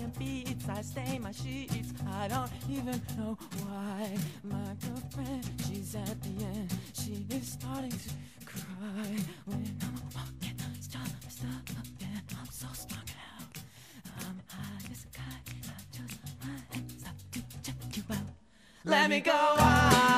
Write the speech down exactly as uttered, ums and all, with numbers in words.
on beats, I stain my sheets. I don't even know why. My girlfriend, she's at the end. She is starting to cry when I'm walking. Stop, stop again. I'm so strung out. I'm high as a kite. I just my hands up to check you out. Let me go out.